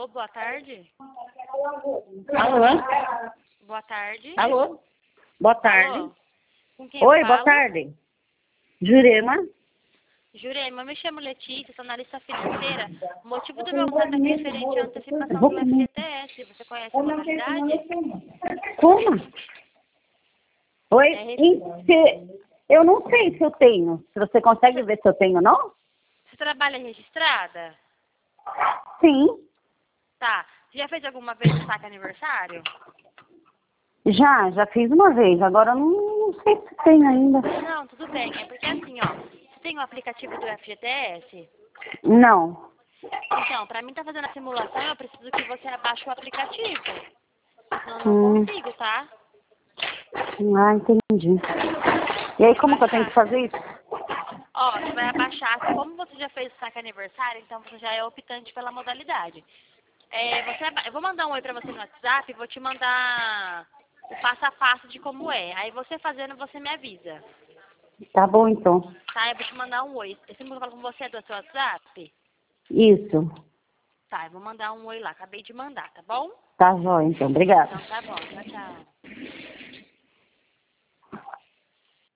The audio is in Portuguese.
Alô, boa tarde. Alô? Boa tarde. Alô? Boa tarde. Alô? Com quem Oi, eu boa falo? tarde. Jurema? Jurema, eu me chamo Letícia, sou analista financeira. O motivo do meu contato aqui é referente à antecipação do FGTS. Você conhece a modalidade? Como? Oi? É, Eu não sei se eu tenho. Se você consegue ver se eu tenho, não? Você trabalha registrada? Sim. Tá. Você já fez alguma vez o saque aniversário? Já fiz uma vez. Agora eu não sei se tem ainda. Não, tudo bem. É porque assim, ó, você tem o aplicativo do FGTS? Não. Então, pra mim tá fazendo a simulação, eu preciso que você abaixe o aplicativo. Senão eu não Hum. consigo, tá? Ah, entendi. E aí, como que eu tenho que fazer isso? Ó, você vai abaixar, como você já fez o saque aniversário, então você já é optante pela modalidade. Eu vou mandar um oi pra você no WhatsApp e vou te mandar o passo a passo de como é. Aí você fazendo, você me avisa. Tá bom, então. Tá? Eu vou te mandar um oi. Esse número que eu falo com você é do seu WhatsApp? Isso. Tá, eu vou mandar um oi lá. Acabei de mandar, tá bom? Tá jóia, então. Obrigada. Então tá bom. Tchau, tchau.